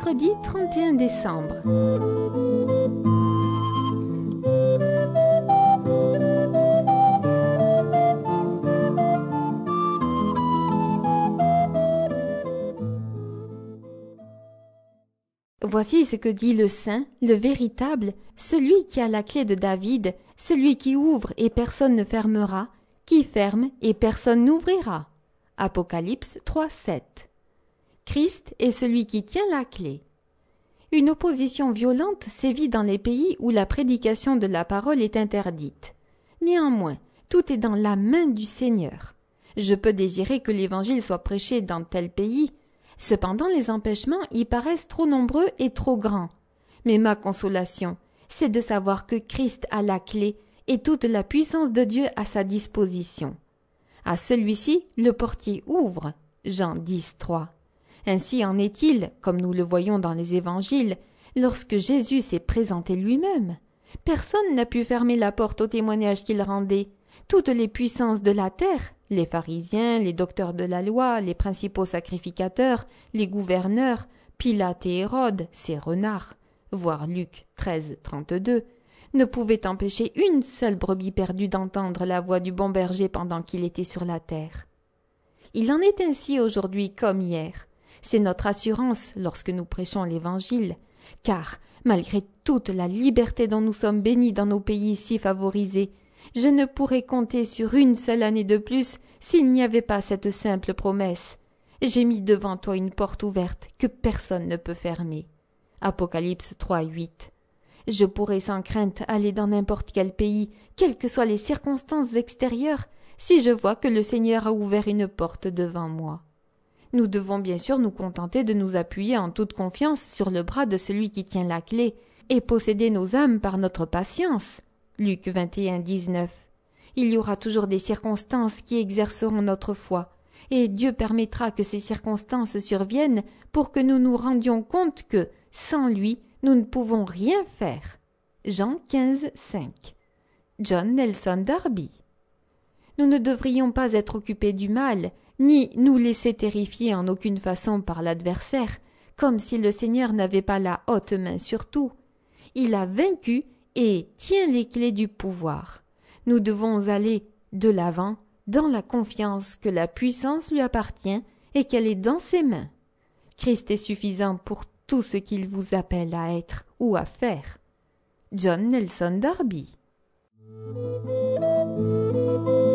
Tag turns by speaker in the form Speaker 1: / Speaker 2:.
Speaker 1: Mercredi 31 décembre. Voici ce que dit le Saint, le véritable, celui qui a la clé de David, celui qui ouvre et personne ne fermera, qui ferme et personne n'ouvrira. Apocalypse 3:7. Christ est celui qui tient la clé. Une opposition violente sévit dans les pays où la prédication de la parole est interdite. Néanmoins, tout est dans la main du Seigneur. Je peux désirer que l'Évangile soit prêché dans tel pays. Cependant, les empêchements y paraissent trop nombreux et trop grands. Mais ma consolation, c'est de savoir que Christ a la clé et toute la puissance de Dieu à sa disposition. À celui-ci, le portier ouvre. Jean 10:3. Ainsi en est-il, comme nous le voyons dans les évangiles, lorsque Jésus s'est présenté lui-même. Personne n'a pu fermer la porte au témoignage qu'il rendait. Toutes les puissances de la terre, les pharisiens, les docteurs de la loi, les principaux sacrificateurs, les gouverneurs, Pilate et Hérode, ces renards, voir Luc 13:32, ne pouvaient empêcher une seule brebis perdue d'entendre la voix du bon berger pendant qu'il était sur la terre. Il en est ainsi aujourd'hui comme hier. C'est notre assurance lorsque nous prêchons l'Évangile, car, malgré toute la liberté dont nous sommes bénis dans nos pays si favorisés, je ne pourrais compter sur une seule année de plus s'il n'y avait pas cette simple promesse. J'ai mis devant toi une porte ouverte que personne ne peut fermer. Apocalypse 3:8. Je pourrais sans crainte aller dans n'importe quel pays, quelles que soient les circonstances extérieures, si je vois que le Seigneur a ouvert une porte devant moi. Nous devons bien sûr nous contenter de nous appuyer en toute confiance sur le bras de celui qui tient la clé et posséder nos âmes par notre patience. Luc 21:19. Il y aura toujours des circonstances qui exerceront notre foi, et Dieu permettra que ces circonstances surviennent pour que nous nous rendions compte que, sans lui, nous ne pouvons rien faire. Jean 15:5. John Nelson Darby. Nous ne devrions pas être occupés du mal, ni nous laisser terrifier en aucune façon par l'adversaire, comme si le Seigneur n'avait pas la haute main sur tout. Il a vaincu et tient les clés du pouvoir. Nous devons aller de l'avant dans la confiance que la puissance lui appartient et qu'elle est dans ses mains. Christ est suffisant pour tout ce qu'il vous appelle à être ou à faire. John Nelson Darby.